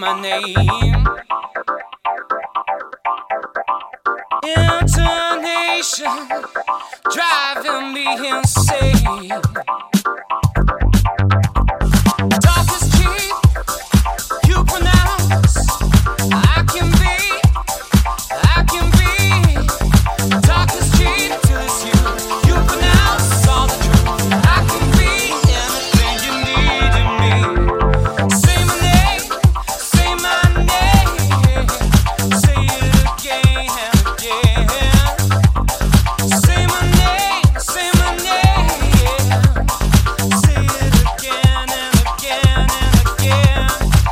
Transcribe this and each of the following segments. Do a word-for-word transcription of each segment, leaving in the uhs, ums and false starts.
my name. Intonation driving me insane. Talk is cheap, you pronounce. I can be, I can be. Talk is cheap till it's you. You pronounce all the truth. I can be anything you need in me. Say my name, say my name. Say it again and again. Say my name, say my name. Say it again and again and again.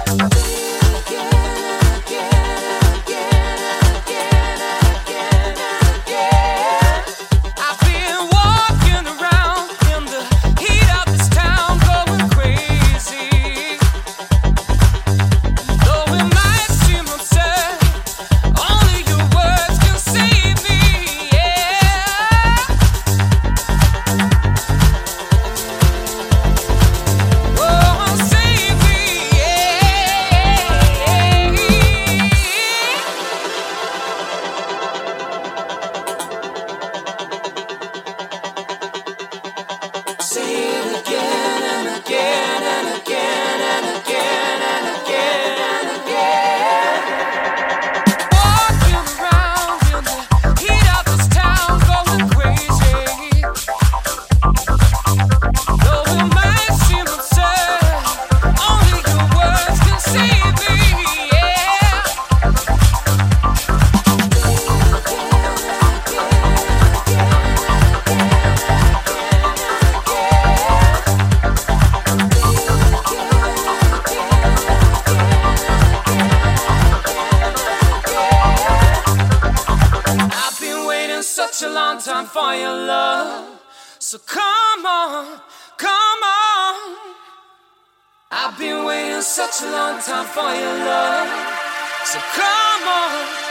I've been walking around in the heat of this town, going crazy. Though it might seem absurd, only your words can save me. Yeah. Oh, save me. Yeah. Say it again and again and again and again and again and again. Walking around in the heat of this town, going crazy. Though it might seem absurd, only your words can save me. Yeah. I've been waiting such a long time for your love. So come on, come on. I've been waiting such a long time for your love. So come on,